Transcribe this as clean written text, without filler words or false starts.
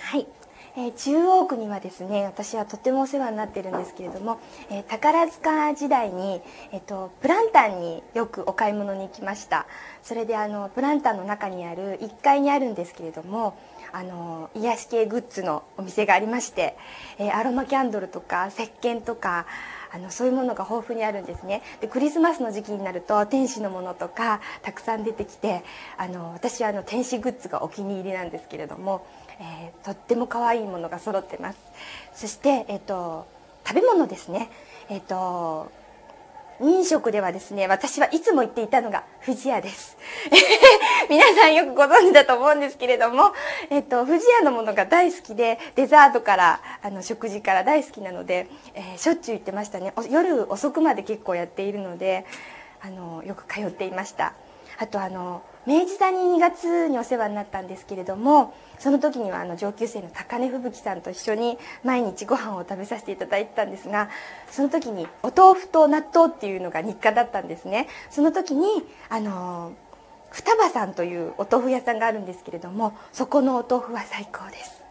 はい、中央区にはですね、私はとてもお世話になっているんですけれども、宝塚時代に、プランタンによくお買い物に行きました。それでプランタンの中にある1階にあるんですけれども、癒し系グッズのお店がありまして、アロマキャンドルとか石鹸とかそういうものが豊富にあるんですね。でクリスマスの時期になると天使のものとかたくさん出てきて、私は天使グッズがお気に入りなんですけれども、とっても可愛いものが揃ってます。そして、食べ物ですね。飲食ではですね、私はいつも言っていたのが不二家です。皆さんよくご存知だと思うんですけれども、不二家のものが大好きで、デザートから食事から大好きなので、しょっちゅう行ってましたね。夜遅くまで結構やっているので、よく通っていました。あと明治座に2月にお世話になったんですけれども、その時には上級生の高根吹雪さんと一緒に毎日ご飯を食べさせていただいてたんですが、その時にお豆腐と納豆っていうのが日課だったんですね。その時に双葉さんというお豆腐屋さんがあるんですけれども、そこのお豆腐は最高です。